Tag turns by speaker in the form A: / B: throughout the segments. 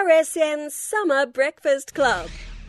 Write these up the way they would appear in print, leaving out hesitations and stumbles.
A: RSN Summer Breakfast Club.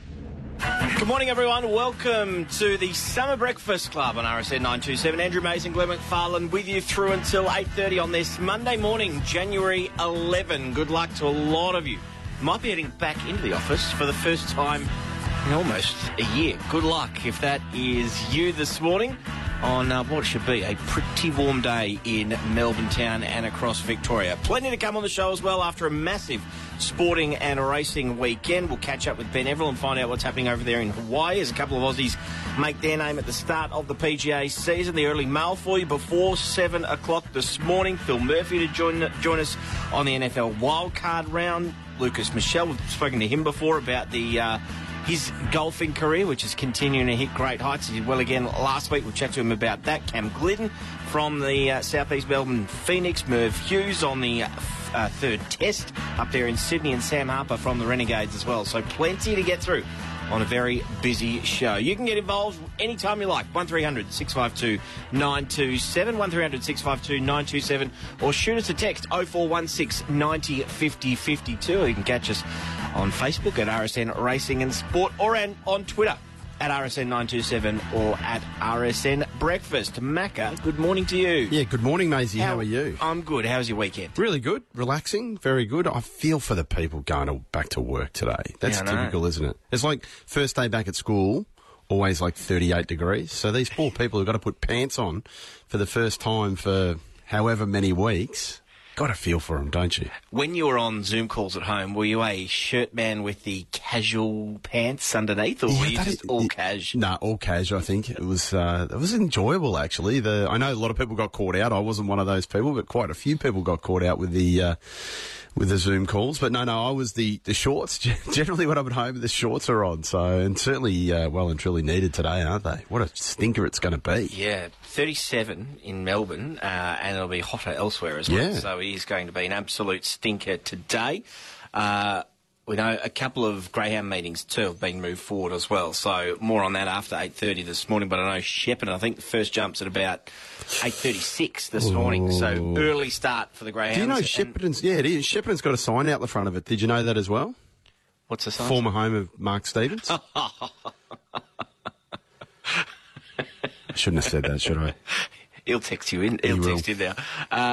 B: Good morning, everyone. Welcome to the Summer Breakfast Club on RSN 927. Andrew Mays and Glenn McFarlane with you through until 8:30 on this Monday morning, January 11. Good luck to a lot of you. Might be heading back into the office for the first time in almost a year. Good luck if that is you this morning on what should be a pretty warm day in Melbourne town and across Victoria. Plenty to come on the show as well after a massive sporting and racing weekend. We'll catch up with Ben Everell and find out what's happening over there in Hawaii as a couple of Aussies make their name at the start of the PGA season. The early mail for you before 7 o'clock this morning. Phil Murphy to join us on the NFL wildcard round. Lucas Michelle, we've spoken to him before about his golfing career, which is continuing to hit great heights. He did well again last week. We'll chat to him about that. Cam Glidden from the Southeast Melbourne Phoenix. Merv Hughes on the third test up there in Sydney, and Sam Harper from the Renegades as well. So plenty to get through on a very busy show. You can get involved anytime you like. 1300 652 927, 1300 652 927, or shoot us a text 0416 90 50 52. Or you can catch us on Facebook at RSN Racing and Sport, or on Twitter at RSN 927 or at RSN Breakfast. Macca, good morning to you.
C: Yeah, good morning, Maisie. How are you?
B: I'm good. How's your weekend?
C: Really good. Relaxing. Very good. I feel for the people going back to work today. That's typical, isn't it? It's like first day back at school, always like 38 degrees. So these poor people who've got to put pants on for the first time for however many weeks. Got to feel for them, don't you?
B: When you were on Zoom calls at home, were you a shirt man with the casual pants underneath, or were you just all cash?
C: No, all cash, I think. It was enjoyable, actually. I know a lot of people got caught out. I wasn't one of those people, but quite a few people got caught out with the Zoom calls. But no, I was the shorts. Generally when I'm at home, the shorts are on. So, and certainly well and truly needed today, aren't they? What a stinker it's going to be.
B: Yeah, 37 in Melbourne, and it'll be hotter elsewhere as well.
C: Yeah.
B: So it is going to be an absolute stinker today. We know a couple of Greyhound meetings too have been moved forward as well. So more on that after 8:30 this morning. But I know Shepparton, I think the first jump's at about 8:36 this morning. So early start for the Greyhounds.
C: Do you know Shepparton's? Yeah, it is. Shepparton's got a sign out the front of it. Did you know that as well?
B: What's the sign?
C: Former home of Mark Stevens. I shouldn't have said that, should I?
B: He'll text you in. He'll text you now.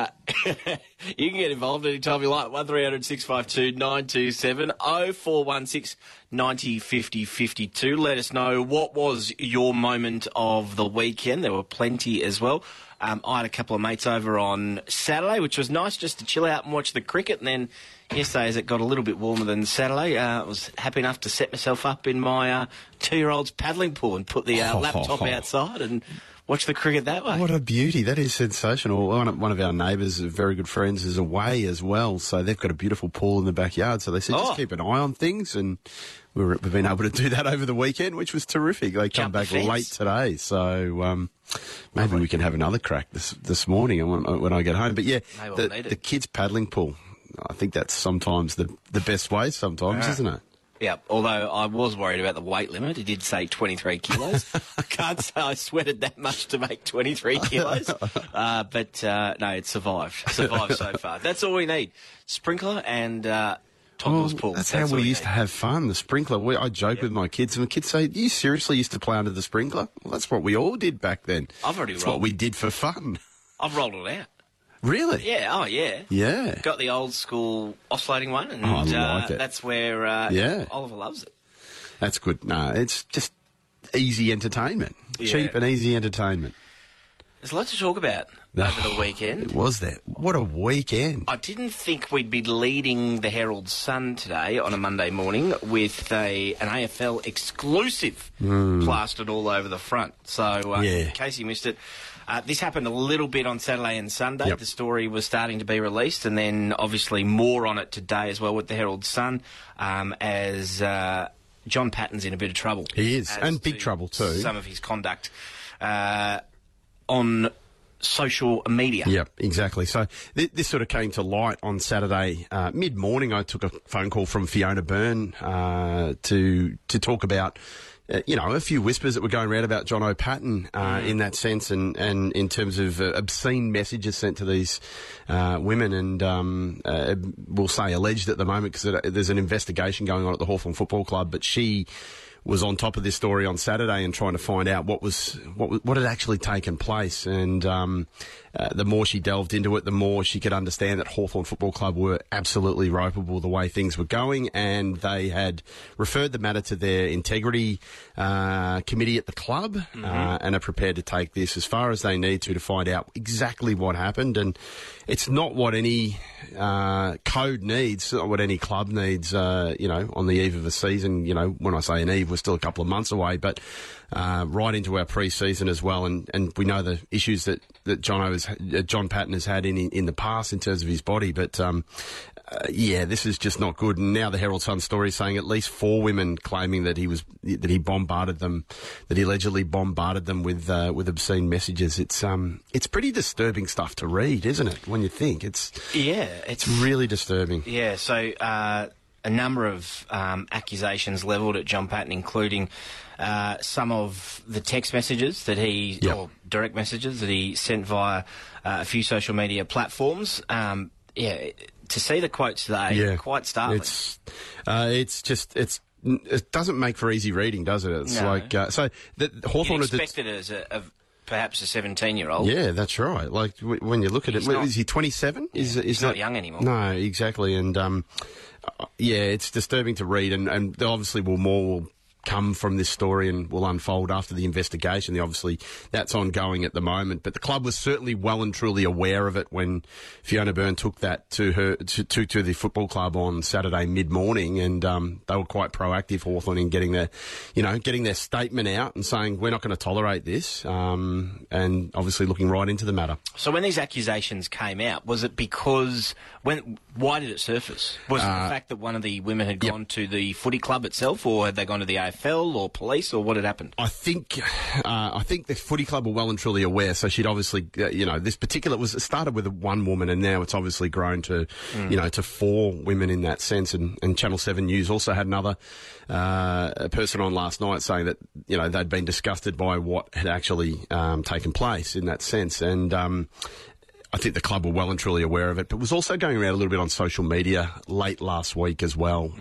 B: You can get involved anytime you like. 1300 652 927 0416 90 50 52. Let us know what was your moment of the weekend. There were plenty as well. I had a couple of mates over on Saturday, which was nice just to chill out and watch the cricket. And then yesterday, as it got a little bit warmer than Saturday, I was happy enough to set myself up in my 2-year-old's paddling pool and put the laptop outside and watch the cricket that way.
C: What a beauty. That is sensational. One of our neighbours, very good friends, is away as well. So they've got a beautiful pool in the backyard. So they said, just keep an eye on things. And we've been able to do that over the weekend, which was terrific. They come back late today. So maybe we can have another crack this morning when I get home. But yeah, the kids' paddling pool, I think that's sometimes the best way sometimes, isn't it?
B: Yeah, although I was worried about the weight limit. It did say 23 kilos. I can't say I sweated that much to make 23 kilos. But no, it survived. Survived so far. That's all we need. Sprinkler and toddler's pool.
C: That's how we used to have fun, the sprinkler. I joke with my kids, and the kids say, you seriously used to play under the sprinkler? Well, that's what we all did back then.
B: That's
C: what we did for fun.
B: I've rolled it out.
C: Really?
B: Yeah, oh yeah.
C: Yeah.
B: Got the old school oscillating one, and
C: I like it.
B: that's where Oliver loves it.
C: That's good. No, it's just easy entertainment.
B: Yeah.
C: Cheap and easy entertainment.
B: There's a lot to talk about over the weekend.
C: It was that. What a weekend.
B: I didn't think we'd be leading the Herald Sun today on a Monday morning with an AFL exclusive plastered all over the front. So in case you missed it, this happened a little bit on Saturday and Sunday.
C: Yep.
B: The story was starting to be released, and then obviously more on it today as well with the Herald Sun, as John Patton's in a bit of trouble.
C: He is, and big trouble too.
B: Some of his conduct on social media.
C: Yep, exactly. So this sort of came to light on Saturday mid-morning. I took a phone call from Fiona Byrne to talk about a few whispers that were going around about John O'Patten in that sense, and in terms of obscene messages sent to these women, and we'll say alleged at the moment because there's an investigation going on at the Hawthorn Football Club, but she was on top of this story on Saturday and trying to find out what had actually taken place. And the more she delved into it, the more she could understand that Hawthorn Football Club were absolutely ropeable the way things were going, and they had referred the matter to their integrity committee at the club, and are prepared to take this as far as they need to find out exactly what happened. And it's not what any code needs, it's not what any club needs, on the eve of a season. When I say an eve, we're still a couple of months away, but right into our pre-season as well. And we know the issues that John Patten has had in the past in terms of his body. But, this is just not good. And now the Herald Sun story is saying at least 4 women claiming that he allegedly bombarded them with obscene messages. It's pretty disturbing stuff to read, isn't it? When you think it's really disturbing.
B: Yeah. So a number of accusations levelled at John Patten, including some of the text messages that or direct messages that he sent via a few social media platforms. To see the quotes today, quite startling.
C: It doesn't make for easy reading, does it? It's Hawthorn
B: expected as perhaps a 17-year-old.
C: Yeah, that's right. Like when you look at is he 27?
B: He's not young anymore.
C: No, exactly. And it's disturbing to read, and there obviously will come from this story and will unfold after the investigation. Obviously, that's ongoing at the moment, but the club was certainly well and truly aware of it when Fiona Byrne took that to the football club on Saturday mid-morning, and they were quite proactive, Hawthorn, in getting their statement out and saying we're not going to tolerate this, and obviously looking right into the matter.
B: So when these accusations came out, was it because why did it surface? Was it the fact that one of the women had gone to the footy club itself, or had they gone to the AFL or police, or what had happened?
C: I think the footy club were well and truly aware. So she'd obviously, this particular started with one woman, and now it's obviously grown to, to 4 women in that sense. And Channel 7 News also had another person on last night saying that they'd been disgusted by what had actually taken place in that sense. And I think the club were well and truly aware of it, but was also going around a little bit on social media late last week as well.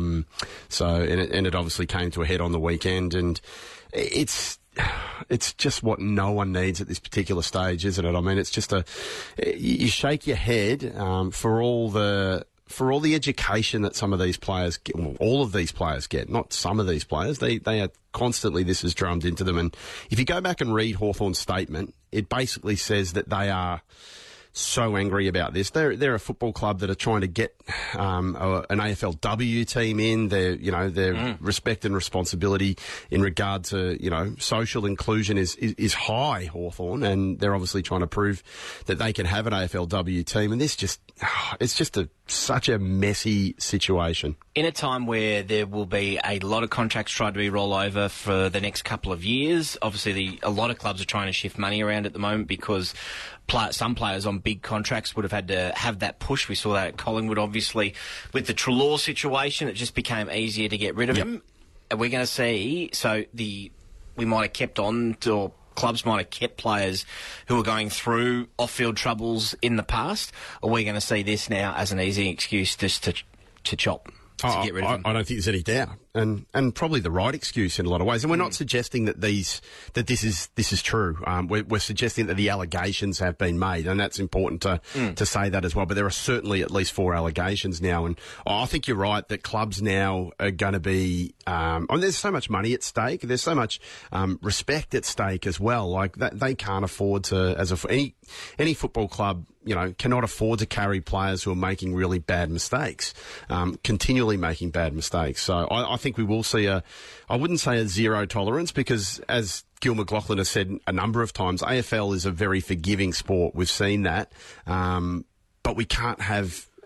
C: It obviously came to a head on the weekend, and it's just what no one needs at this particular stage, isn't it? I mean, it's just you shake your head for all the education that some of these players get, well, all of these players get, not some of these players. They are constantly, this is drummed into them. And if you go back and read Hawthorn's statement, it basically says that they are so angry about this. They're a football club that are trying to get an AFLW team in. Their respect and responsibility in regard to social inclusion is high, Hawthorn, and they're obviously trying to prove that they can have an AFLW team. And this it's just such a messy situation.
B: In a time where there will be a lot of contracts tried to be rolled over for the next couple of years, obviously a lot of clubs are trying to shift money around at the moment because some players on big contracts would have had to have that push. We saw that at Collingwood, obviously. With the Treloar situation, it just became easier to get rid of him. And we're going to see, we might have kept on, or clubs might have kept players who were going through off-field troubles in the past, or we're going to see this now as an easy excuse just to chop. To get rid of him.
C: I don't think there's any doubt, and probably the right excuse in a lot of ways. And we're not suggesting that this is true. We're suggesting that the allegations have been made, and that's important to say that as well. But there are certainly at least 4 allegations now, and I think you're right that clubs now are going to be. There's so much money at stake. There's so much respect at stake as well. Like they can't afford to, any football club, cannot afford to carry players who are making really bad mistakes, continually making bad mistakes. So I think we will see I wouldn't say a zero tolerance, because as Gil McLachlan has said a number of times, AFL is a very forgiving sport. We've seen that. But we can't have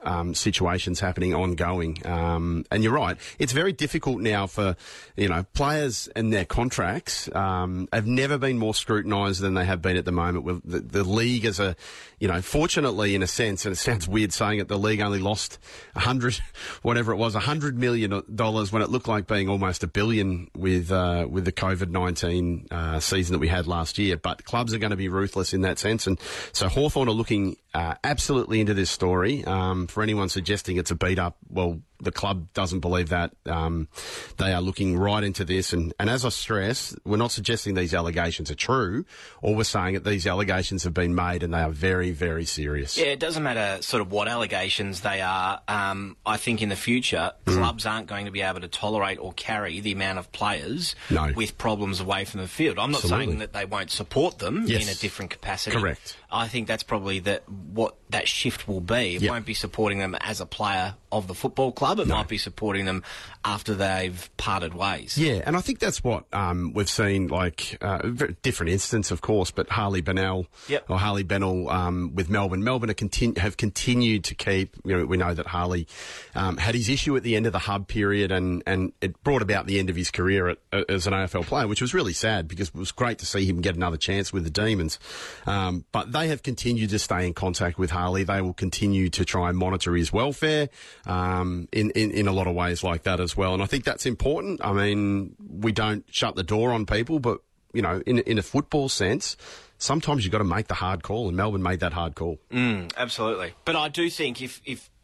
C: situations happening ongoing. And you're right, it's very difficult now for, players and their contracts have never been more scrutinised than they have been at the moment. With the league as a, fortunately in a sense, and it sounds weird saying it, the league only lost $100 million when it looked like being almost $1 billion with the COVID-19 season that we had last year. But clubs are going to be ruthless in that sense, and so Hawthorn are looking absolutely into this story. For anyone suggesting it's a beat up, well, the club doesn't believe that. They are looking right into this, and as I stress, we're not suggesting these allegations are true. All we're saying that these allegations have been made and they are very, very serious.
B: Yeah, it doesn't matter sort of what allegations they are. I think in the future, clubs aren't going to be able to tolerate or carry the amount of players with problems away from the field. I'm not saying that they won't support them in a different capacity.
C: Correct.
B: I think that's probably what that shift will be. It won't be supporting them as a player of the football club. It might be supporting them after they've parted ways.
C: Yeah, and I think that's what we've seen, like, a very different instance, of course, but Harley Bennell with Melbourne. Melbourne have continued to keep, we know that Harley had his issue at the end of the hub period, and it brought about the end of his career as an AFL player, which was really sad because it was great to see him get another chance with the Demons. But they have continued to stay in contact with Harley. They will continue to try and monitor his welfare in a lot of ways like that as well. And I think that's important. I mean, we don't shut the door on people, but, in a football sense, sometimes you've got to make the hard call, and Melbourne made that hard call.
B: Absolutely. But I do think if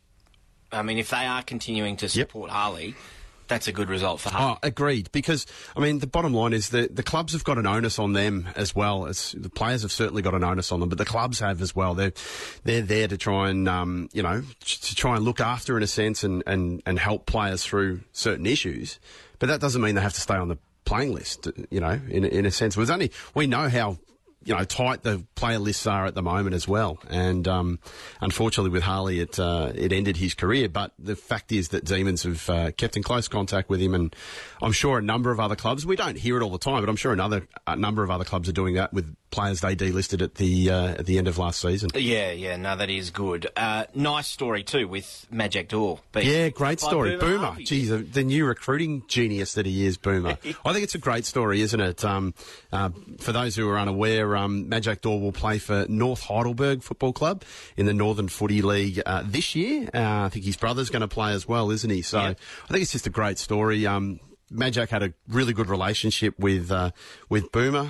B: they are continuing to support Harley, that's a good result for Harley.
C: Oh, agreed. Because, the bottom line is that the clubs have got an onus on them as well. The players have certainly got an onus on them, but the clubs have as well. They're there to try and, to try and look after, in a sense, and help players through certain issues. But that doesn't mean they have to stay on the playing list, in a sense. We know how tight the player lists are at the moment as well. And unfortunately with Harley, it ended his career. But the fact is that Demons have kept in close contact with him, and I'm sure a number of other clubs, we don't hear it all the time, but I'm sure a number of other clubs are doing that with players they delisted at the end of last season.
B: Yeah, no, that is good. Nice story too with Majak Daw.
C: Yeah, great story. Boomer. Geez, the new recruiting genius that he is, Boomer. I think it's a great story, isn't it? For those who are unaware, Majak Daw will play for North Heidelberg Football Club in the Northern Footy League this year. I think his brother's going to play as well, isn't he? So I think it's just a great story. Majak had a really good relationship with Boomer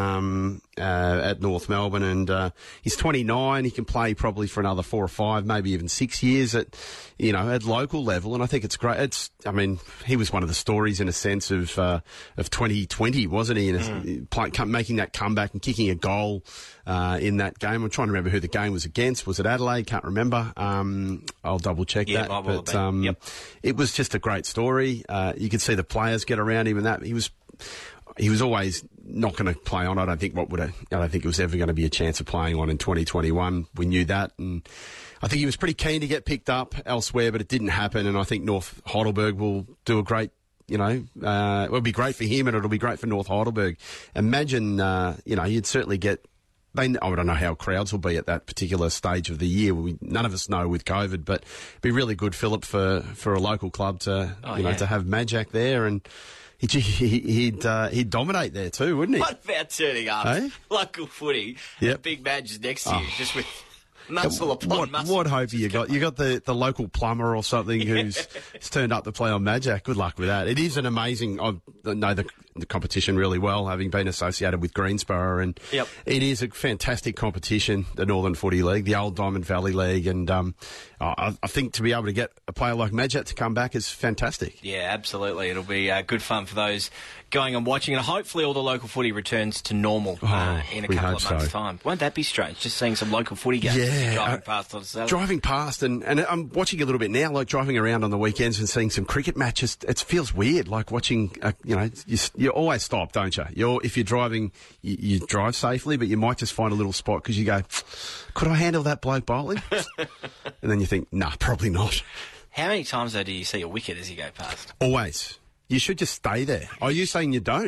C: at North Melbourne, and he's 29. He can play probably for another 4 or 5, maybe even 6 years at local level, and I think it's great. He was one of the stories in a sense of 2020, wasn't he? Making that comeback and kicking a goal in that game. I'm trying to remember who the game was against. Was it Adelaide? Can't remember. I'll double check that. But it was just a great story. You could see the players get around him, and that he was always not going to play on. I don't think it was ever going to be a chance of playing on in 2021. We knew that, and I think he was pretty keen to get picked up elsewhere, but it didn't happen. And I think North Heidelberg will do a great. It'll be great for him, and it'll be great for North Heidelberg. Imagine, you'd certainly get. I don't know how crowds will be at that particular stage of the year. None of us know with COVID, but it'd be really good, Philip, for a local club to to have Majak there, and he'd dominate there too, wouldn't he?
B: What about turning up local footy? Yep. Big Madge next to you, just with muscle upon muscle.
C: What hope have you got? You got the local plumber or something who's turned up to play on Majak. Good luck with that. It is an amazing. I know the competition really well, having been associated with Greensborough, and it is a fantastic competition, the Northern Footy League, the old Diamond Valley League, and I think to be able to get a player like Majak to come back is fantastic.
B: Yeah, absolutely. It'll be good fun for those going and watching, and hopefully all the local footy returns to normal in a couple of months' time. Won't that be strange, just seeing some local footy games driving past on Saturday?
C: Driving past, and I'm watching a little bit now, like driving around on the weekends and seeing some cricket matches. It feels weird, like watching, you always stop, don't you? If you're driving, you drive safely, but you might just find a little spot because you go, could I handle that bloke bowling? And then you think, nah, probably not.
B: How many times, though, do you see a wicket as you go past?
C: Always. You should just stay there. Are you saying you don't?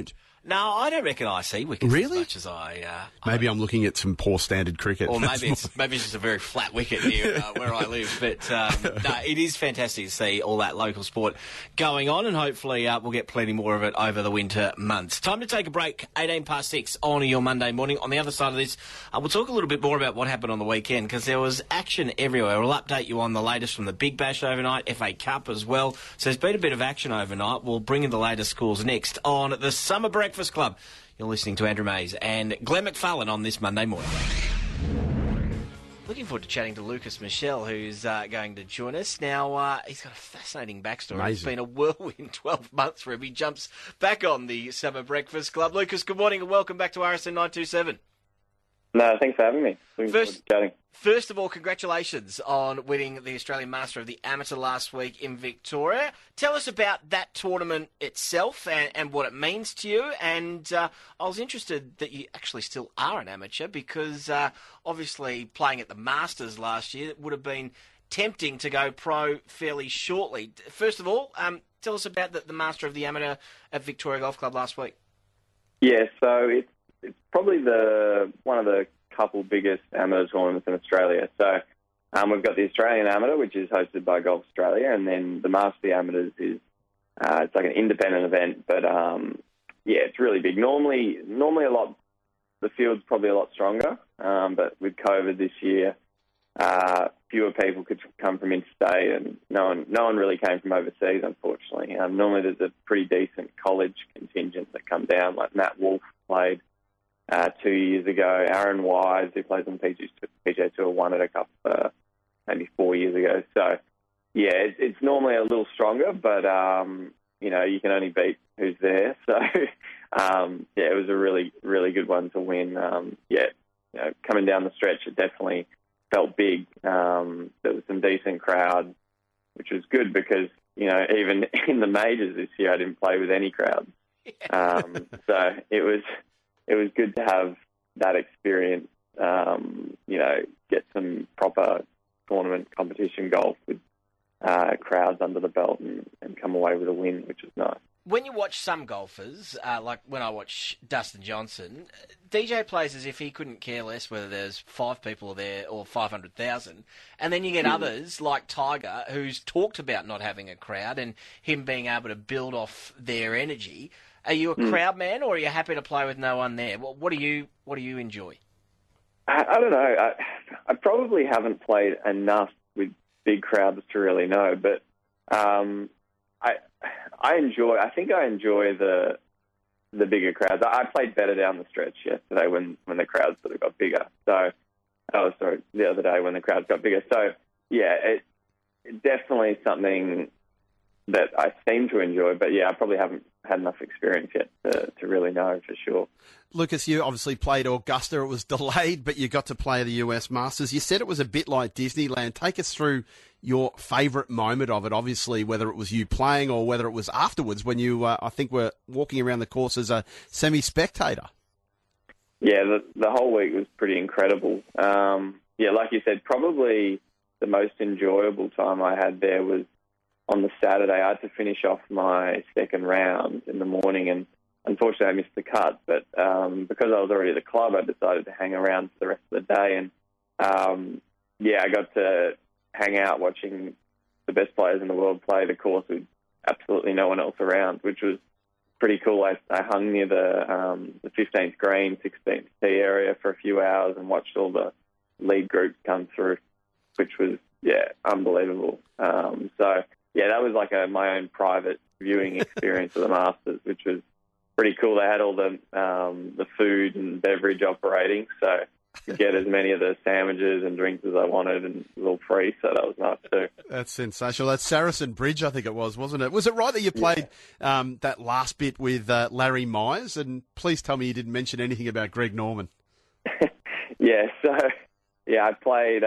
B: No, I don't reckon I see wickets
C: Really?
B: as much as I...
C: Maybe I'm looking at some poor standard cricket.
B: Or maybe it's just a very flat wicket here where I live. But no, it is fantastic to see all that local sport going on, and hopefully we'll get plenty more of it over the winter months. Time to take a break, 6:18 on your Monday morning. On the other side of this, we'll talk a little bit more about what happened on the weekend, because there was action everywhere. We'll update you on the latest from the Big Bash overnight, FA Cup as well. So there's been a bit of action overnight. We'll bring in the latest scores next on the Summer Breakfast Club. You're listening to Andrew Mays and Glenn McFarlane on this Monday morning. Looking forward to chatting to Lucas Michelle, who's going to join us. Now, he's got a fascinating backstory.
C: Amazing.
B: It's been a whirlwind 12 months for him. He jumps back on the Summer Breakfast Club. Lucas, good morning and welcome back to RSN 927.
D: No, thanks for having me. Looking forward to chatting.
B: First of all, congratulations on winning the Australian Master of the Amateur last week in Victoria. Tell us about that tournament itself and what it means to you. And I was interested that you actually still are an amateur, because obviously playing at the Masters last year, it would have been tempting to go pro fairly shortly. First of all, tell us about the Master of the Amateur at Victoria Golf Club last week.
D: Yeah, so it's probably one of the couple biggest amateur tournaments in Australia. So we've got the Australian Amateur, which is hosted by Golf Australia, and then the Master of the Amateurs is it's like an independent event, but yeah, it's really big. Normally the field's probably a lot stronger, but with COVID this year, fewer people could come from interstate, and no one really came from overseas, unfortunately. Normally there's a pretty decent college contingent that come down, like Matt Wolf played 2 years ago. Aaron Wise, who plays on PGA Tour, won it a couple, maybe 4 years ago. So, yeah, it's normally a little stronger, but, you can only beat who's there. So, yeah, it was a really, really good one to win. Coming down the stretch, it definitely felt big. There was some decent crowd, which was good because, even in the majors this year, I didn't play with any crowd. So it was good to have that experience, get some proper tournament competition golf with crowds under the belt and come away with a win, which was nice.
B: When you watch some golfers, like when I watch Dustin Johnson, DJ plays as if he couldn't care less whether there's 5 people there or 500,000. And then you get others like Tiger, who's talked about not having a crowd and him being able to build off their energy. Are you a crowd man, or are you happy to play with no one there? What do you enjoy?
D: I don't know. I probably haven't played enough with big crowds to really know, but I think I enjoy the bigger crowds. I played better down the stretch yesterday when the crowds sort of got bigger. So, the other day when the crowds got bigger. So, yeah, it's definitely something that I seem to enjoy, but yeah, I probably haven't had enough experience yet to really know for sure.
C: Lucas, you obviously played Augusta. It was delayed, but you got to play the US Masters. You said it was a bit like Disneyland. Take us through your favourite moment of it, obviously, whether it was you playing or whether it was afterwards when you, I think, were walking around the course as a semi-spectator.
D: Yeah, the whole week was pretty incredible. Like you said, probably the most enjoyable time I had there was on the Saturday. I had to finish off my second round in the morning, and unfortunately I missed the cut. But because I was already at the club, I decided to hang around for the rest of the day. And I got to hang out watching the best players in the world play the course with absolutely no one else around, which was pretty cool. I hung near the 15th green, 16th tee area for a few hours and watched all the lead groups come through, which was, unbelievable. That was like my own private viewing experience of the Masters, which was pretty cool. They had all the food and beverage operating, so I could get as many of the sandwiches and drinks as I wanted, and it was all free, so that was nice too.
C: That's sensational. That's Saracen Bridge, I think it was, wasn't it? Was it right that you played that last bit with Larry Myers? And please tell me you didn't mention anything about Greg Norman.
D: I played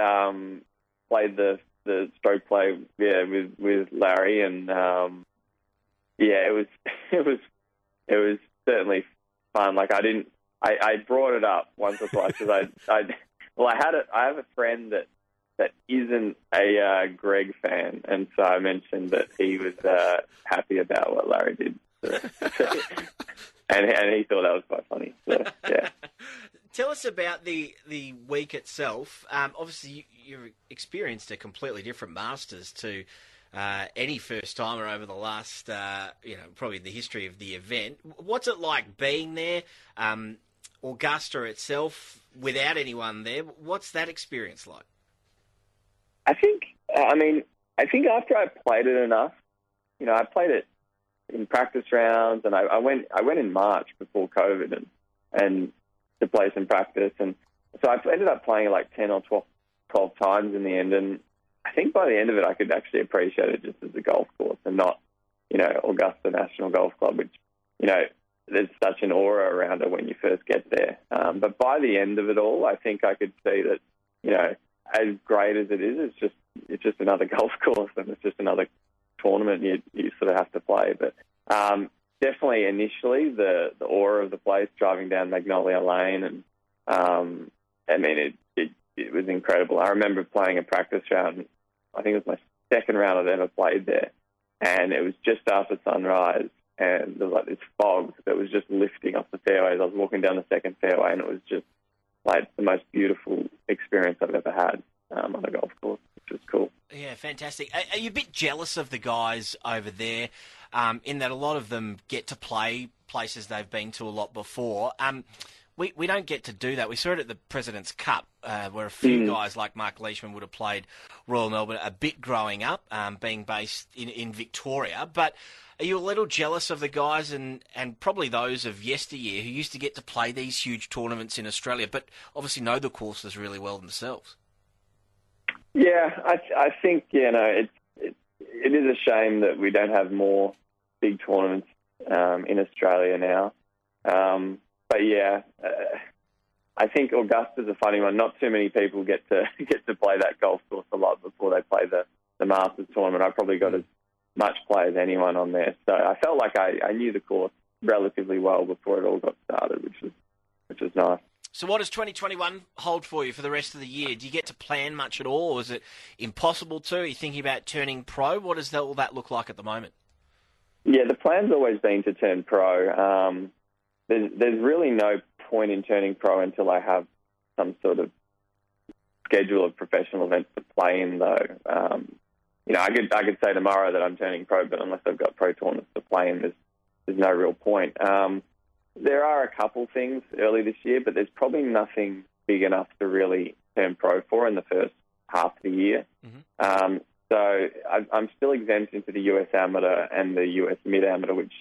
D: the stroke play with Larry, and it was certainly fun. Like I brought it up once or twice because I have a friend that isn't a Greg fan, and so I mentioned that he was happy about what Larry did. and he thought that was quite funny. So, yeah.
B: Tell us about the week itself. Obviously, you've experienced a completely different Masters to any first-timer over the last, probably the history of the event. What's it like being there? Augusta itself, without anyone there, what's that experience like?
D: I think after I played it enough, I played it in practice rounds, and I went in March before COVID and to play some practice, and so I ended up playing it like 10 or 12 times in the end, and I think by the end of it I could actually appreciate it just as a golf course and not, Augusta National Golf Club, which, there's such an aura around it when you first get there. But by the end of it all, I think I could see that, as great as it is, it's just another golf course and it's just another tournament you sort of have to play. But definitely initially the aura of the place, driving down Magnolia Lane, and it was incredible. I remember playing a practice round. I think it was my second round I'd ever played there, and it was just after sunrise, and there was like this fog that was just lifting off the fairways. I was walking down the second fairway, and it was just like the most beautiful experience I've ever had on a golf course, which was cool.
B: Yeah, fantastic. Are you a bit jealous of the guys over there, in that a lot of them get to play places they've been to a lot before? We don't get to do that. We saw it at the President's Cup, where a few guys like Mark Leishman would have played Royal Melbourne a bit growing up, being based in Victoria. But are you a little jealous of the guys and probably those of yesteryear who used to get to play these huge tournaments in Australia, but obviously know the courses really well themselves?
D: Yeah, I think, it is a shame that we don't have more big tournaments in Australia now. But yeah, I think Augusta's a funny one. Not too many people get to play that golf course a lot before they play the Masters tournament. I probably got as much play as anyone on there, so I felt like I knew the course relatively well before it all got started, which was nice.
B: So what does 2021 hold for you for the rest of the year? Do you get to plan much at all, or is it impossible to? Are you thinking about turning pro? What does all that look like at the moment?
D: Yeah, the plan's always been to turn pro. There's really no point in turning pro until I have some sort of schedule of professional events to play in, though. I could say tomorrow that I'm turning pro, but unless I've got pro tournaments to play in, there's no real point. There are a couple things early this year, but there's probably nothing big enough to really turn pro for in the first half of the year. Mm-hmm. So I'm still exempt into the US Amateur and the US Mid-Amateur, which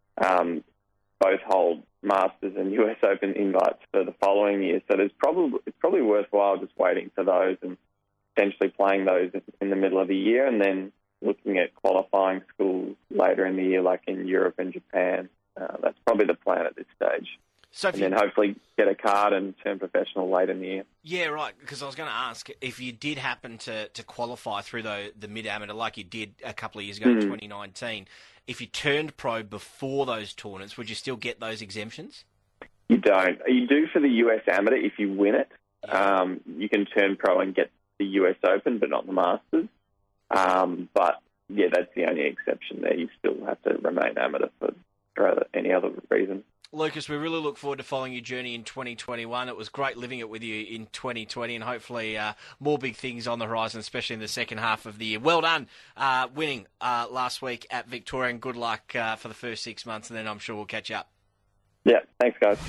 D: both hold Masters and US Open invites for the following year. So it's probably worthwhile just waiting for those and potentially playing those in the middle of the year, and then looking at qualifying schools later in the year, like in Europe and Japan. That's probably the plan at this stage. So then hopefully get a card and turn professional late in the year.
B: Yeah, right, because I was going to ask, if you did happen to qualify through the Mid-Amateur like you did a couple of years ago in 2019, if you turned pro before those tournaments, would you still get those exemptions?
D: You don't. You do for the US Amateur if you win it. Yeah. You can turn pro and get the US Open, but not the Masters. But, yeah, that's the only exception there. You still have to remain amateur for any other reason.
B: Lucas, we really look forward to following your journey in 2021. It was great living it with you in 2020, and hopefully more big things on the horizon, especially in the second half of the year. Well done winning last week at Victoria, and good luck for the first 6 months, and then I'm sure we'll catch up.
D: Yeah, thanks, guys.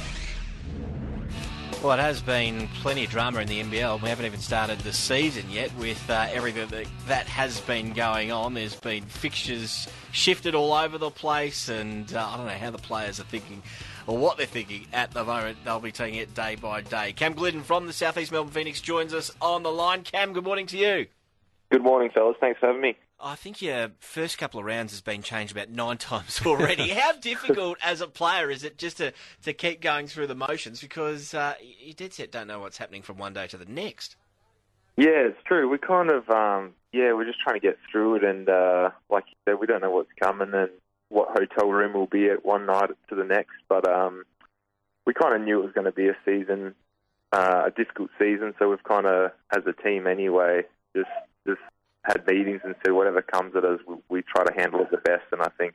B: Well, it has been plenty of drama in the NBL. We haven't even started the season yet with everything that has been going on. There's been fixtures shifted all over the place, and I don't know how the players are thinking or what they're thinking at the moment. They'll be taking it day by day. Cam Glidden from the South East Melbourne Phoenix joins us on the line. Cam, good morning to you.
E: Good morning, fellas. Thanks for having me.
B: I think your first couple of rounds has been changed about 9 times already. How difficult as a player is it just to keep going through the motions, because you dead set don't know what's happening from one day to the next?
E: Yeah, it's true. We kind of, we're just trying to get through it, and like you said, we don't know what's coming and what hotel room we'll be at one night to the next, but we kind of knew it was going to be a season, a difficult season, so we've kind of, as a team anyway, just had meetings and said whatever comes at us, we try to handle it the best. And I think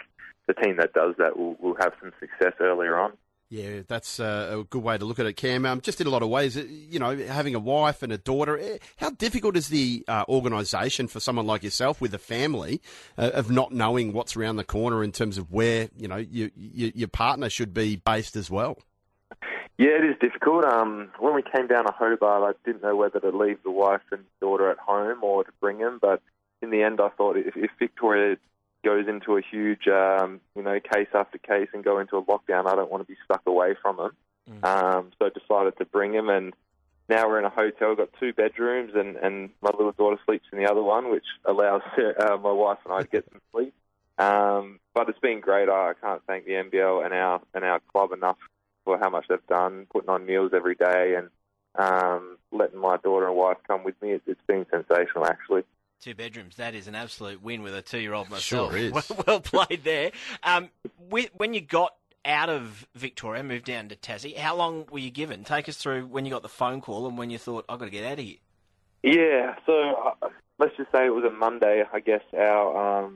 E: the team that does that will have some success earlier on.
C: Yeah, that's a good way to look at it, Cam. Just in a lot of ways, having a wife and a daughter, how difficult is the organisation for someone like yourself with a family of not knowing what's around the corner in terms of where, your partner should be based as well?
E: Yeah, it is difficult. When we came down to Hobart, I didn't know whether to leave the wife and daughter at home or to bring them, but in the end I thought if Victoria goes into a huge, case after case and go into a lockdown, I don't want to be stuck away from them. So I decided to bring him, and now we're in a hotel, got 2 bedrooms, and my little daughter sleeps in the other one, which allows my wife and I to get some sleep. But it's been great. I can't thank the NBL and our club enough for how much they've done, putting on meals every day and letting my daughter and wife come with me. It's been sensational, actually.
B: 2 bedrooms, that is an absolute win with a 2-year-old myself.
C: Sure is.
B: Well played there. When you got out of Victoria, moved down to Tassie, how long were you given? Take us through when you got the phone call and when you thought, I've got to get out of here.
E: Yeah, so let's just say it was a Monday. I guess our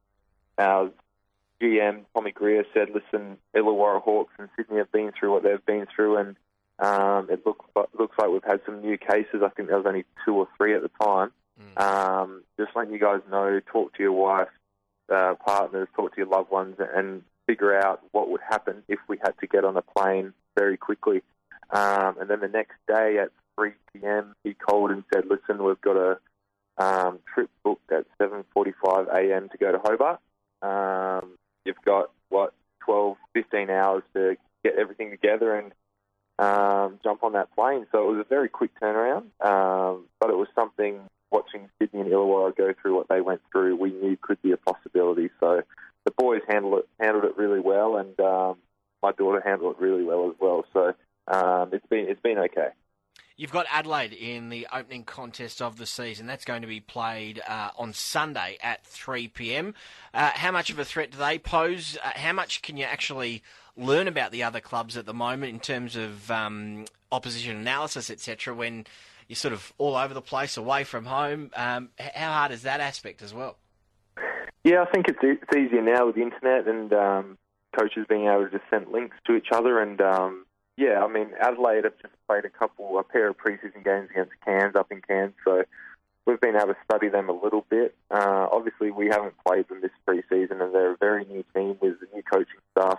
E: GM, Tommy Greer, said, listen, Illawarra Hawks and Sydney have been through what they've been through, and it looks like we've had some new cases. I think there was only 2 or 3 at the time. Just letting you guys know, talk to your wife, partners, talk to your loved ones, and figure out what would happen if we had to get on a plane very quickly. And then the next day at 3 p.m, he called and said, listen, we've got a trip booked at 7:45 a.m. to go to Hobart. You've got, 12, 15 hours to get everything together and jump on that plane. So it was a very quick turnaround, but it was something, watching Sydney and Illawarra go through what they went through, we knew could be a possibility. So the boys handled it really well, and my daughter handled it really well as well. So it's been okay.
B: You've got Adelaide in the opening contest of the season. That's going to be played on Sunday at 3 p.m. How much of a threat do they pose? How much can you actually learn about the other clubs at the moment in terms of opposition analysis, etc., when you're sort of all over the place, away from home? How hard is that aspect as well?
E: Yeah, I think it's easier now with the internet and coaches being able to just send links to each other. And, Adelaide have just played a pair of pre-season games against Cairns up in Cairns, so we've been able to study them a little bit. Obviously, we haven't played them this pre-season, and they're a very new team with the new coaching staff.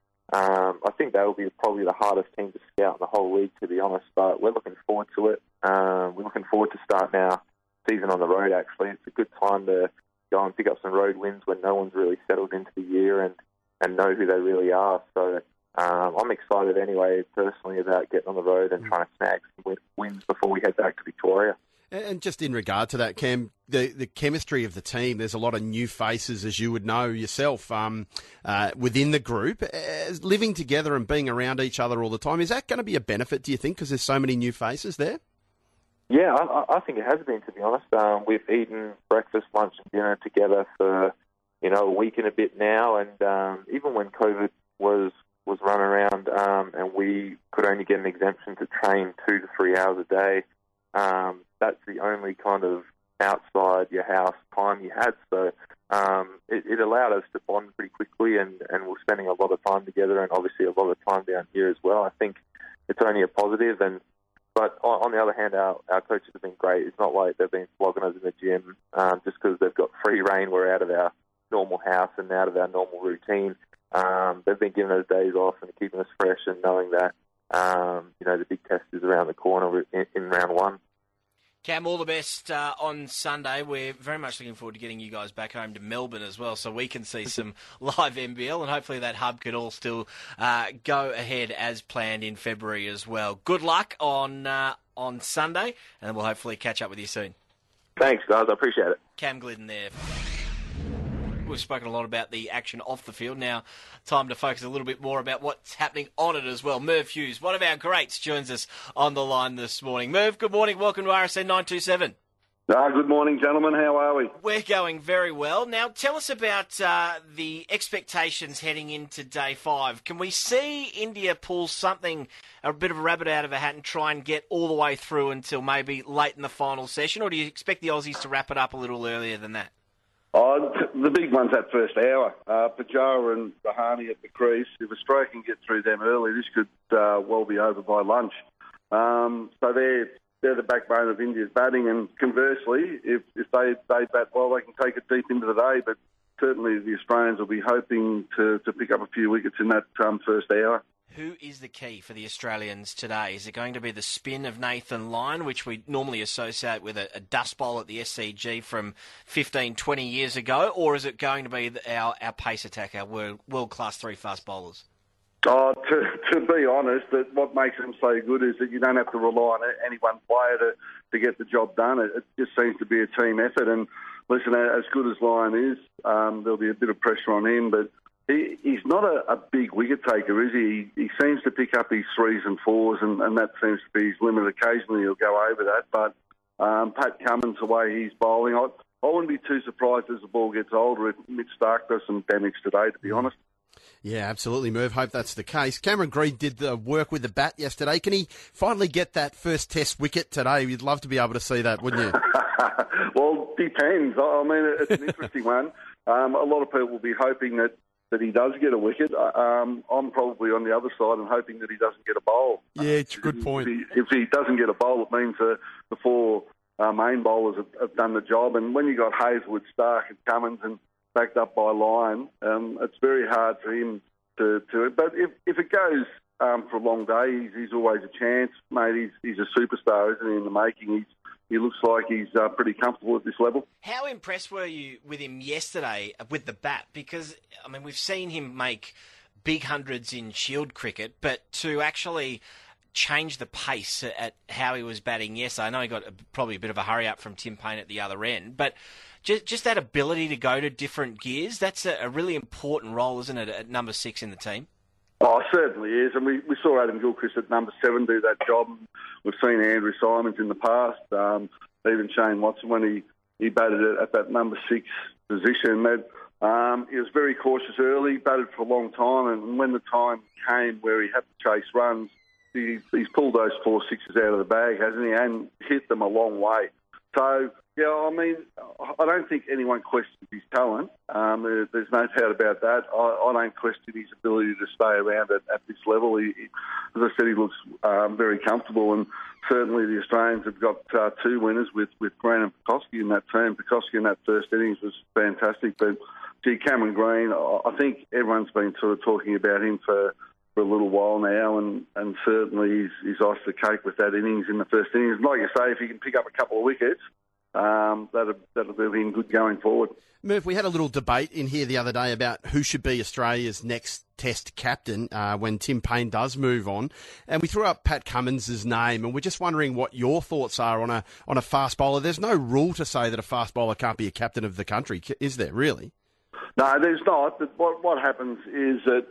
E: I think that will be probably the hardest team to scout in the whole league, to be honest, but we're looking forward to it. We're looking forward to starting our season on the road, actually. It's a good time to go and pick up some road wins when no one's really settled into the year and know who they really are. So I'm excited anyway, personally, about getting on the road and trying to snag some wins before we head back to Victoria.
C: And just in regard to that, Cam, the chemistry of the team, there's a lot of new faces, as you would know yourself, within the group. Living together and being around each other all the time, is that going to be a benefit, do you think, because there's so many new faces there?
E: Yeah, I think it has been, to be honest. We've eaten breakfast, lunch and dinner together for, a week and a bit now, and even when COVID was running around and we could only get an exemption to train 2 to 3 hours a day, that's the only kind of outside your house time you had. So it allowed us to bond pretty quickly, and we're spending a lot of time together, and obviously a lot of time down here as well. I think it's only a positive. But on the other hand, our coaches have been great. It's not like they've been flogging us in the gym just because they've got free reign. We're out of our normal house and out of our normal routine. They've been giving us days off and keeping us fresh, and knowing that the big test is around the corner in round 1.
B: Cam, all the best on Sunday. We're very much looking forward to getting you guys back home to Melbourne as well, so we can see some live NBL, and hopefully that hub could all still go ahead as planned in February as well. Good luck on Sunday, and we'll hopefully catch up with you soon.
E: Thanks, guys. I appreciate it.
B: Cam Glidden there. We've spoken a lot about the action off the field. Now, time to focus a little bit more about what's happening on it as well. Merv Hughes, one of our greats, joins us on the line this morning. Merv, good morning. Welcome to RSN 927.
F: Good morning, gentlemen. How are we?
B: We're going very well. Now, tell us about the expectations heading into day 5. Can we see India pull something, a bit of a rabbit out of a hat, and try and get all the way through until maybe late in the final session, or do you expect the Aussies to wrap it up a little earlier than that?
F: The big one's that first hour. Pajara and Rahane at the crease. If Australia can get through them early, this could well be over by lunch. So they're the backbone of India's batting, and conversely, if they bat well, they can take it deep into the day. But certainly the Australians will be hoping to pick up a few wickets in that first hour.
B: Who is the key for the Australians today? Is it going to be the spin of Nathan Lyon, which we normally associate with a dust bowl at the SCG from 15, 20 years ago, or is it going to be our pace attack, our world-class three fast bowlers?
F: To be honest, what makes them so good is that you don't have to rely on any one player to get the job done. It just seems to be a team effort. And listen, as good as Lyon is, there'll be a bit of pressure on him, but he's not a big wicket taker, is he? He seems to pick up his threes and fours, and that seems to be his limit. Occasionally he'll go over that, but Pat Cummins, the way he's bowling, I wouldn't be too surprised as the ball gets older if Mitch Starc does some damage today, to be honest.
C: Yeah, absolutely, Merv. Hope that's the case. Cameron Green did the work with the bat yesterday. Can he finally get that first Test wicket today? You'd love to be able to see that, wouldn't you?
F: Well, depends. I mean, it's an interesting one. A lot of people will be hoping that he does get a wicket. I'm probably on the other side and hoping that he doesn't get a bowl.
C: Yeah, it's a good point.
F: If he doesn't get a bowl, it means the four main bowlers have done the job. And when you got Hazlewood, Starc and Cummins and backed up by Lyon, it's very hard for him to but if it goes for a long day, he's always a chance, mate. He's a superstar, isn't he, in the making? He looks like he's pretty comfortable at this level.
B: How impressed were you with him yesterday with the bat? Because, I mean, we've seen him make big hundreds in Shield cricket, but to actually change the pace at how he was batting yesterday, I know he got probably a bit of a hurry up from Tim Paine at the other end, but just that ability to go to different gears, that's a really important role, isn't it, at number 6 in the team?
F: Oh, it certainly is. And we saw Adam Gilchrist at number 7 do that job. We've seen Andrew Simons in the past, even Shane Watson when he batted at that number 6 position. He was very cautious early, batted for a long time, and when the time came where he had to chase runs, he's pulled those 4 sixes out of the bag, hasn't he, and hit them a long way. So, yeah, I mean, I don't think anyone questions his talent. There's no doubt about that. I don't question his ability to stay around at this level. As I said, he looks very comfortable, and certainly the Australians have got 2 winners with Green and Pekoske in that team. Pekoske in that first innings was fantastic, but Cameron Green, I think everyone's been sort of talking about him for a little while now, and certainly he's iced the cake with that innings in the first innings. Like you say, if he can pick up a couple of wickets, that'll do him good going forward.
C: Murph, we had a little debate in here the other day about who should be Australia's next Test captain when Tim Paine does move on, and we threw up Pat Cummins' name, and we're just wondering what your thoughts are on a fast bowler. There's no rule to say that a fast bowler can't be a captain of the country, is there, really?
F: No, there's not. But what happens is that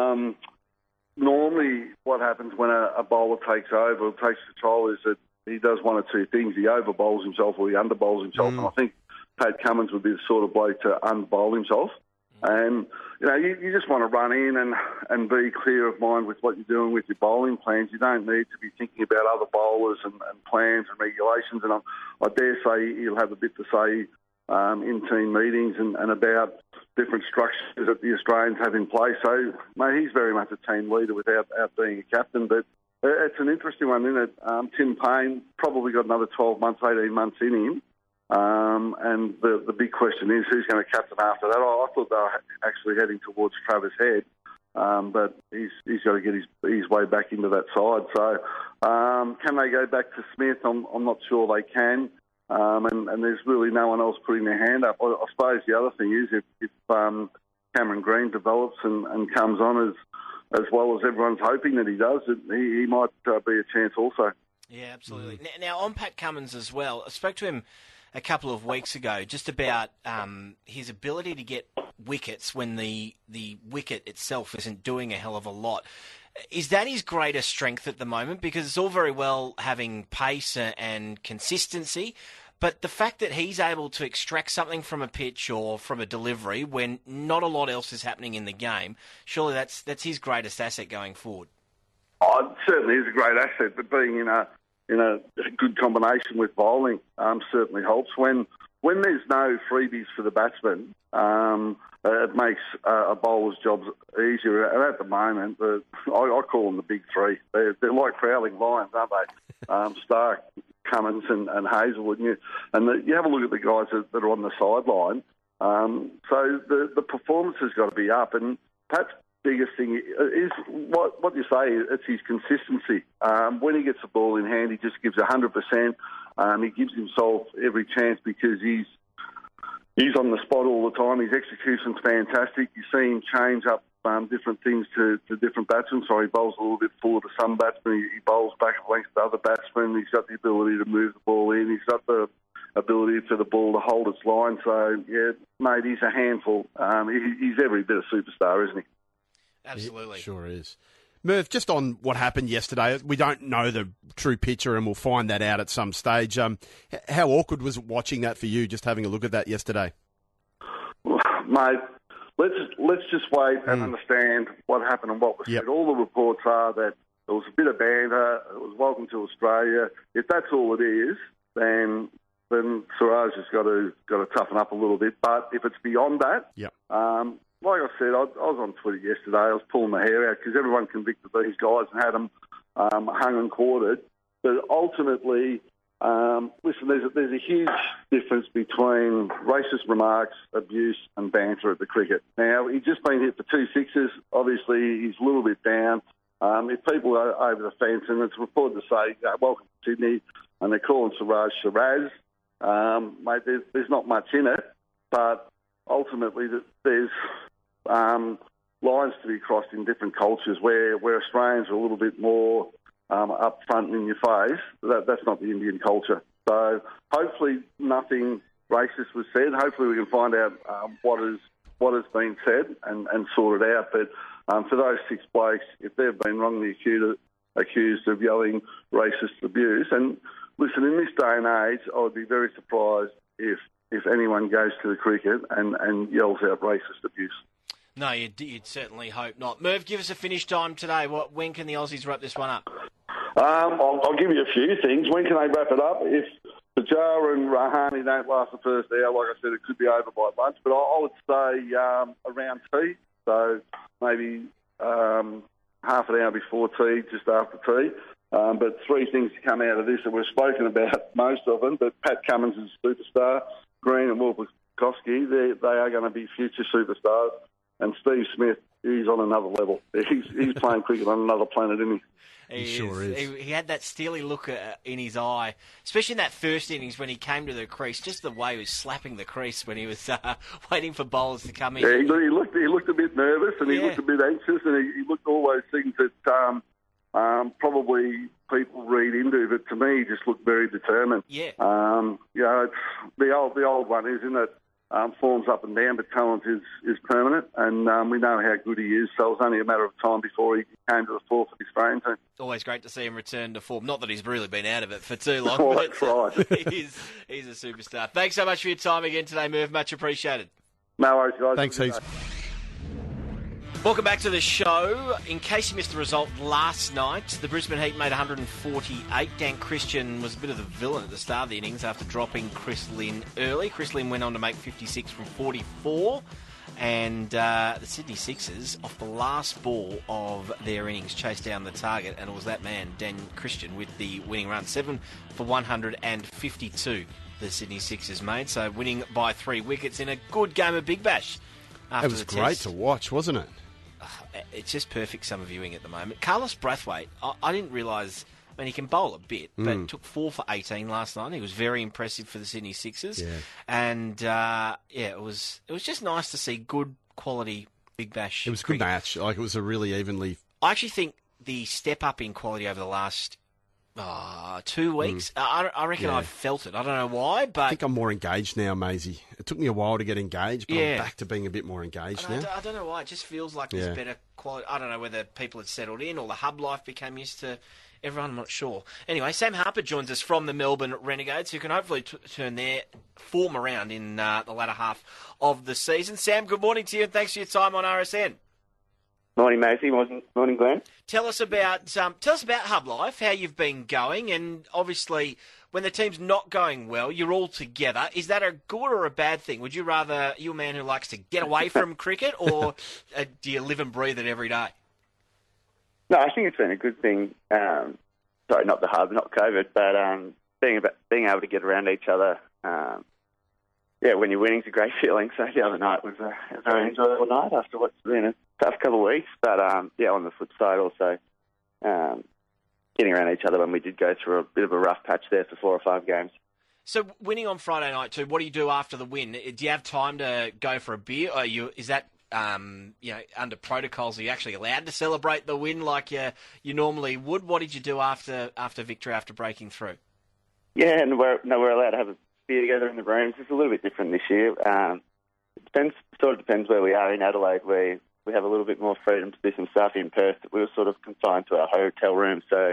F: normally what happens when a bowler takes over or takes control is that he does one or two things. He overbowls himself or he underbowls himself. And I think Pat Cummins would be the sort of bloke to unbowl himself. And, you just want to run in and be clear of mind with what you're doing with your bowling plans. You don't need to be thinking about other bowlers and plans and regulations. And I dare say he'll have a bit to say in team meetings and about different structures that the Australians have in place. So, mate, he's very much a team leader without being a captain. But it's an interesting one, isn't it? Tim Paine probably got another 12 months, 18 months in him. And the big question is who's going to captain after that. I thought they were actually heading towards Travis Head, but he's got to get his way back into that side. So can they go back to Smith? I'm not sure they can. And there's really no one else putting their hand up. I suppose the other thing is if Cameron Green develops and comes on as well as everyone's hoping that he does, he might be a chance also.
B: Yeah, absolutely. Now, on Pat Cummins as well, I spoke to him a couple of weeks ago just about his ability to get wickets when the wicket itself isn't doing a hell of a lot. Is that his greatest strength at the moment? Because it's all very well having pace and consistency, but the fact that he's able to extract something from a pitch or from a delivery when not a lot else is happening in the game, surely that's his greatest asset going forward.
F: Oh, it certainly is a great asset, but being in a good combination with bowling certainly helps. When when there's no freebies for the batsman, it makes a bowler's jobs easier. And at the moment, I call them the big three. They're like prowling lions, aren't they? Stark, Cummins and Hazelwood. You have a look at the guys that are on the sideline. So the performance has got to be up. And Pat's biggest thing is what you say, it's his consistency. When he gets the ball in hand, he just gives 100%. He gives himself every chance because he's on the spot all the time. His execution's fantastic. You see him change up different things to different batsmen. So he bowls a little bit forward to some batsmen. He bowls back against the other batsmen. He's got the ability to move the ball in. He's got the ability for the ball to hold its line. So, yeah, mate, he's a handful. He's every bit a superstar, isn't he?
B: Absolutely.
C: It sure is. Murph, just on what happened yesterday, we don't know the true picture and we'll find that out at some stage. How awkward was it watching that for you, just having a look at that yesterday?
F: Mate, let's just wait and understand what happened and what was said. All the reports are that there was a bit of banter, it was welcome to Australia. If that's all it is, then Siraj has got to toughen up a little bit. But if it's beyond that, like I said, I was on Twitter yesterday. I was pulling my hair out because everyone convicted these guys and had them hung and quartered. But ultimately, listen, there's a huge difference between racist remarks, abuse and banter at the cricket. Now, he's just been hit for 2 sixes. Obviously, he's a little bit down. If people are over the fence, and it's reported to say, welcome to Sydney, and they're calling Siraj Shiraz, mate, there's not much in it. But ultimately, there's lines to be crossed in different cultures where Australians are a little bit more up front in your face. That's not the Indian culture. So hopefully nothing racist was said. Hopefully we can find out what has been said and sort it out. But for those 6 blokes, if they've been wrongly accused of yelling racist abuse, and listen, in this day and age, I would be very surprised if anyone goes to the cricket and yells out racist abuse.
B: No, you'd certainly hope not. Merv, give us a finish time today. When can the Aussies wrap this one up?
F: I'll give you a few things. When can they wrap it up? If Pujara and Rahane don't last the first hour, like I said, it could be over by lunch. But I would say around tea, so maybe half an hour before tea, just after tea. But 3 things to come out of this, and we've spoken about most of them, but Pat Cummins is a superstar. Green and Wilpikoski, they are going to be future superstars. And Steve Smith, he's on another level. He's playing cricket on another planet, isn't he?
C: He sure is.
B: He had that steely look in his eye, especially in that first innings when he came to the crease, just the way he was slapping the crease when he was waiting for bowlers to come in.
F: Yeah, he looked a bit nervous and he looked a bit anxious and he looked all those things that probably people read into, but to me, he just looked very determined.
B: Yeah.
F: It's the old one, isn't it? Forms up and down, but talent is permanent, and we know how good he is, so it was only a matter of time before he came to the fore for the Australian team.
B: Always great to see him return to form. Not that he's really been out of it for too long,
F: that's right.
B: He's a superstar. Thanks so much for your time again today, Merv. Much appreciated.
F: No worries, guys.
C: Thanks, Heath.
B: Welcome back to the show. In case you missed the result last night, the Brisbane Heat made 148. Dan Christian was a bit of the villain at the start of the innings after dropping Chris Lynn early. Chris Lynn went on to make 56 from 44. And the Sydney Sixers, off the last ball of their innings, chased down the target, and it was that man, Dan Christian, with the winning run. 7 for 152 the Sydney Sixers made, so winning by 3 wickets in a good game of Big Bash.
C: It was great to watch, wasn't it?
B: It's just perfect summer viewing at the moment. Carlos Brathwaite, I didn't realise, I mean, he can bowl a bit, but took 4 for 18 last night. He was very impressive for the Sydney Sixers. Yeah. And, it was just nice to see good quality Big Bash.
C: It was a good match. Like, it was a really evenly...
B: I actually think the step up in quality over the last 2 weeks, I reckon I've felt it. I don't know why, but...
C: I think I'm more engaged now, Maisie. It took me a while to get engaged, but I'm back to being a bit more engaged now.
B: I don't know why. It just feels like there's better quality. I don't know whether people had settled in or the hub life became used to everyone. I'm not sure. Anyway, Sam Harper joins us from the Melbourne Renegades, who can hopefully turn their form around in the latter half of the season. Sam, good morning to you, and thanks for your time on RSN.
G: Morning, Maisie. Morning, Glenn.
B: Tell us about Hub Life, how you've been going, and obviously when the team's not going well, you're all together. Is that a good or a bad thing? Would you rather, are you a man who likes to get away from cricket, or do you live and breathe it every day?
G: No, I think it's been a good thing. Sorry, not the hub, not COVID, but being able to get around each other. When you're winning, it's a great feeling. So the other night was a very enjoyable night after what's been a tough couple of weeks. But on the flip side, also getting around each other when we did go through a bit of a rough patch there for 4 or 5 games.
B: So winning on Friday night too, what do you do after the win? Do you have time to go for a beer? Or is that under protocols, are you actually allowed to celebrate the win like you normally would? What did you do after victory, after breaking through?
G: Yeah, and we're allowed to have a beer together in the rooms. It's a little bit different this year. It depends where we are. In Adelaide, we have a little bit more freedom to do some stuff. In Perth, we were sort of confined to our hotel room, so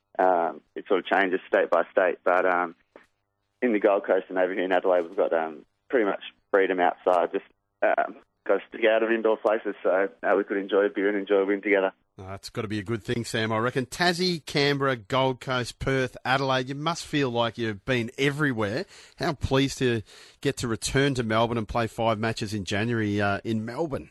G: it sort of changes state by state. But in the Gold Coast and over here in Adelaide, we've got pretty much freedom outside. Just got to stick out of indoor places, so we could enjoy a beer and enjoy a win together.
C: Oh, it's got to be a good thing, Sam, I reckon. Tassie, Canberra, Gold Coast, Perth, Adelaide, you must feel like you've been everywhere. How pleased to get to return to Melbourne and play 5 matches in January in Melbourne.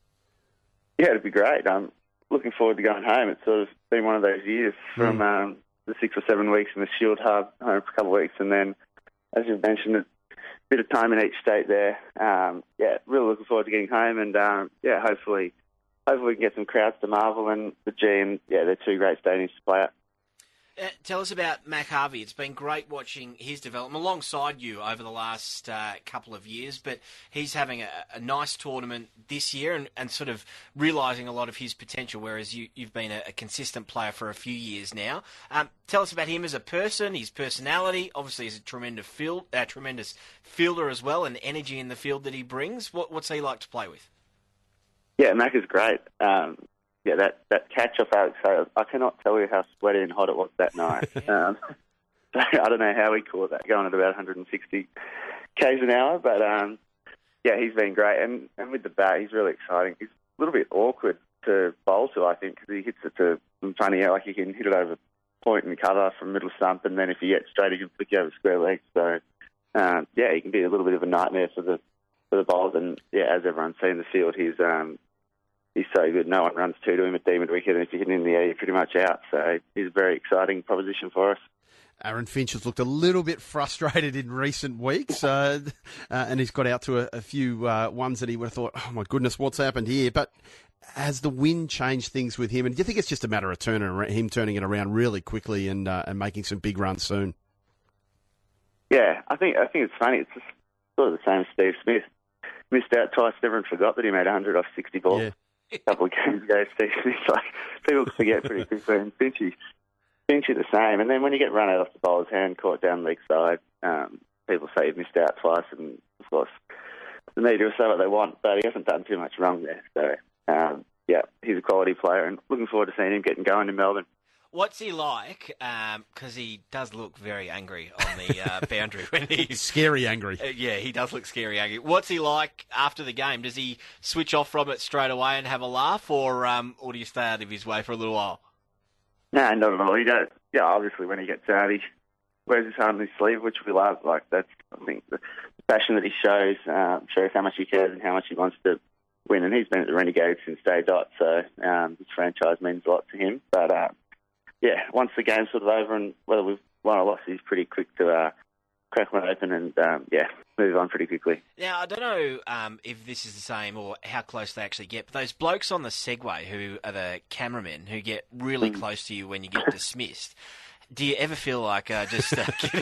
G: Yeah, it'd be great. I'm looking forward to going home. It's sort of been one of those years from the 6 or 7 weeks in the Shield Hub, home for a couple of weeks, and then, as you've mentioned, a bit of time in each state there. Really looking forward to getting home, and hopefully we can get some crowds to Marvel and the G, and they're 2 great stadiums to play at.
B: Tell us about Mac Harvey. It's been great watching his development alongside you over the last couple of years, but he's having a nice tournament this year and sort of realising a lot of his potential, whereas you've been a consistent player for a few years now. Tell us about him as a person, his personality. Obviously, he's a tremendous fielder as well, and energy in the field that he brings. What's he like to play with?
G: Yeah, Mac is great. That catch off Alex Hales, I cannot tell you how sweaty and hot it was that night. So I don't know how he caught that, going at about 160 k's an hour, but he's been great. And with the bat, he's really exciting. He's a little bit awkward to bowl to, I think, because he hits it to some funny, like he can hit it over point and cover from middle stump, and then if he gets straight, he can flick you over square legs. So he can be a little bit of a nightmare for the bowlers. And as everyone's seen in the field, he's so good. No one runs to him at Demon wicket, and if you hit him in the air, you're pretty much out. So he's a very exciting proposition for us.
C: Aaron Finch has looked a little bit frustrated in recent weeks, and he's got out to a few ones that he would have thought, oh my goodness, what's happened here? But has the win changed things with him? And do you think it's just a matter of him turning it around really quickly and making some big runs soon?
G: Yeah, I think it's funny. It's just sort of the same as Steve Smith. Missed out twice, everyone forgot that he made 100 off 60 balls. Yeah. A couple of games ago, Steve Smith, people forget pretty quickly, and Finchy the same. And then when you get run out off the bowler's hand, caught down leg side, people say you've missed out twice, and of course the media will say what they want, but he hasn't done too much wrong there. So he's a quality player, and looking forward to seeing him getting going in Melbourne.
B: What's he like? Because he does look very angry on the boundary when he's
C: scary angry.
B: He does look scary angry. What's he like after the game? Does he switch off from it straight away and have a laugh, or do you stay out of his way for a little while?
G: No, not at all. He does. Yeah, obviously when he gets out, he wears his heart on his sleeve, which we love. Like that's, I think, the passion that he shows how much he cares and how much he wants to win. And he's been at the Renegades since day dot, so this franchise means a lot to him. But once the game's sort of over and whether we've won or lost, he's pretty quick to crack one open and, move on pretty quickly.
B: Now, I don't know if this is the same or how close they actually get, but those blokes on the Segway who are the cameramen who get really close to you when you get dismissed, do you ever feel like just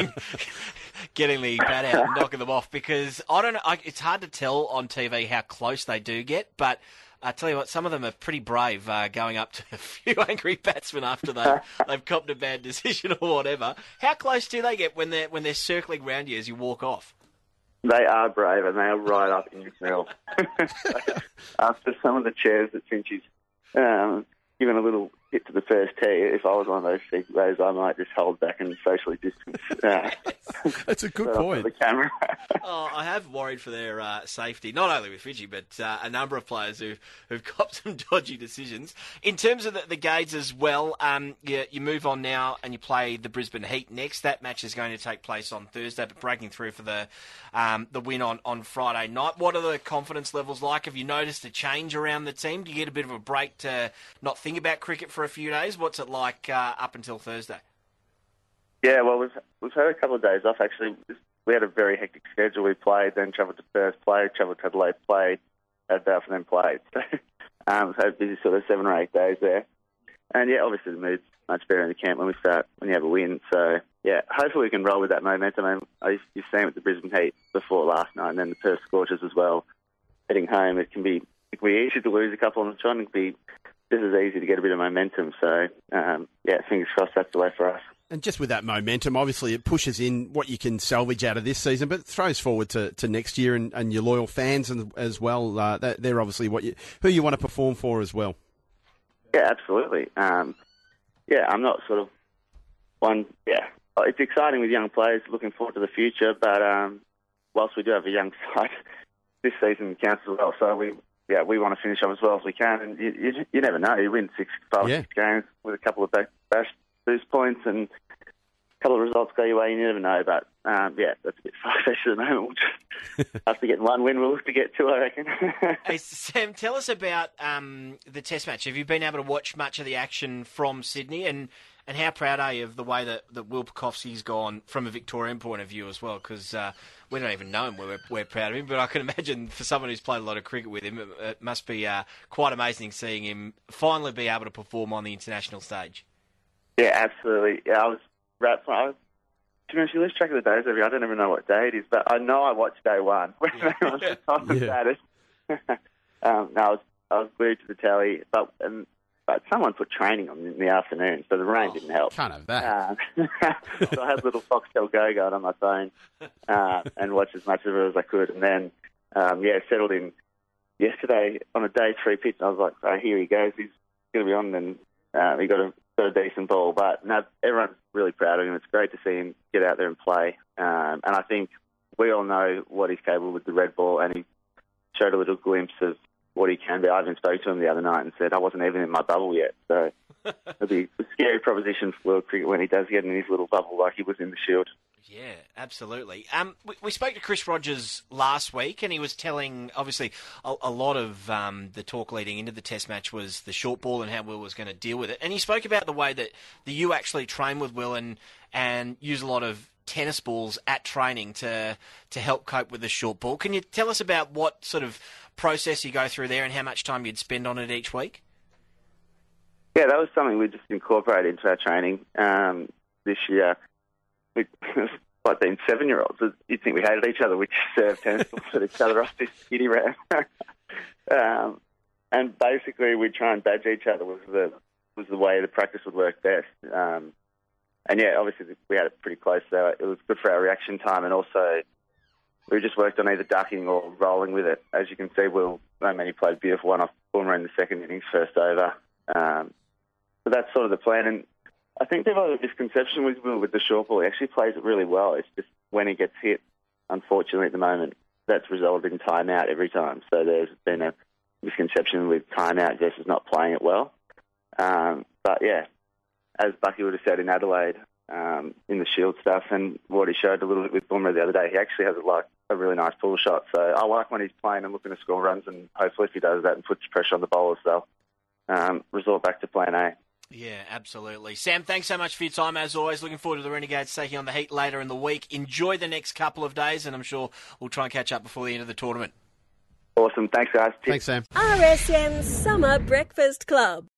B: getting the bat out and knocking them off? Because I don't know, it's hard to tell on TV how close they do get, but I tell you what, some of them are pretty brave going up to a few angry batsmen after they've copped a bad decision or whatever. How close do they get when they're circling around you as you walk off?
G: They are brave, and they are right up in your grill. After some of the chairs that Finchie's given a little hit to the first tee. If I was one of those CEOs, I might just hold back and socially distance.
C: That's a good point.
G: The camera.
B: I have worried for their safety, not only with Fidji, but a number of players who've got some dodgy decisions. In terms of the Gades as well, you move on now and you play the Brisbane Heat next. That match is going to take place on Thursday, but breaking through for the win on Friday night. What are the confidence levels like? Have you noticed a change around the team? Do you get a bit of a break to not think about cricket for a few days? What's it like up until Thursday?
G: Yeah, well, we've had a couple of days off, actually. We had a very hectic schedule. We played, then travelled to Perth, played, travelled to Adelaide, played, had Bath, and then played. So had a busy sort of 7 or 8 days there. And, yeah, obviously the mood's much better in the camp when you have a win. So, yeah, hopefully we can roll with that momentum. You've seen it with the Brisbane Heat before last night, and then the Perth Scorchers as well. Heading home, it can be easy to lose a couple on the trot, and it can be just as easy to get a bit of momentum. So, fingers crossed that's the way for us.
C: And just with that momentum, obviously it pushes in what you can salvage out of this season, but it throws forward to next year and your loyal fans as well. They're obviously who you want to perform for as well.
G: Yeah, absolutely. I'm not sort of one. Yeah, it's exciting with young players, looking forward to the future. But whilst we do have a young side, this season counts as well. So we want to finish up as well as we can. And you never know. You win 6 games with a couple of bash boost points and a couple of results go your way. You never know. But that's a bit far-fetched at the moment. We'll just after getting 1 win, we'll look to get 2, I reckon.
B: Hey, Sam, tell us about the Test match. Have you been able to watch much of the action from Sydney? And how proud are you of the way that Will Pucovski's gone from a Victorian point of view as well? Because we don't even know him. We're proud of him. But I can imagine for someone who's played a lot of cricket with him, it must be quite amazing seeing him finally be able to perform on the international stage.
G: Yeah, absolutely. Yeah, I was wrapped. To be honest, you lose track of the days every. I don't even know what day it is, but I know I watched day 1 when they were on the status. I was glued to the telly, but someone put training on in the afternoon, so the rain didn't help.
C: Can't have that.
G: So I had little Foxtel Go going on my phone and watched as much of it as I could, and then settled in yesterday on a day 3 pitch. And I was like, oh, here he goes. He's going to be on, and he got a decent ball. But no, everyone's really proud of him. It's great to see him get out there and play. And I think we all know what he's capable with the red ball, and he showed a little glimpse of what he can be. I even spoke to him the other night and said I wasn't even in my bubble yet. So it'll be a scary proposition for world cricket when he does get in his little bubble like he was in the Shield.
B: Yeah, absolutely. We spoke to Chris Rogers last week, and he was telling, obviously, a lot of the talk leading into the Test match was the short ball and how Will was going to deal with it. And he spoke about the way that you actually train with Will and use a lot of tennis balls at training to help cope with the short ball. Can you tell us about what sort of process you go through there and how much time you'd spend on it each week?
G: Yeah, that was something we just incorporated into our training this year. Like being 7-year-olds, you'd think we hated each other. We just served tennis balls at each other off this kiddie ram. And basically, we'd try and badge each other was the way the practice would work best. And yeah, obviously we had it pretty close, so it was good for our reaction time, and also we just worked on either ducking or rolling with it. As you can see, he played a beautiful one off Boomer in the second innings, first over. So that's sort of the plan. And I think they've had a misconception with Will with the short ball. He actually plays it really well. It's just when he gets hit, unfortunately at the moment, that's resulted in time-out every time. So there's been a misconception with time-out versus not playing it well. But yeah, as Bucky would have said in Adelaide, in the Shield stuff, and what he showed a little bit with Boomer the other day, he actually has a really nice pull shot. So I like when he's playing and looking to score runs, and hopefully if he does that and puts pressure on the bowlers, they'll resort back to plan A.
B: Yeah, absolutely. Sam, thanks so much for your time, as always. Looking forward to the Renegades taking on the Heat later in the week. Enjoy the next couple of days, and I'm sure we'll try and catch up before the end of the tournament.
G: Awesome. Thanks, guys.
C: Thanks, Sam.
A: RSN Summer Breakfast Club.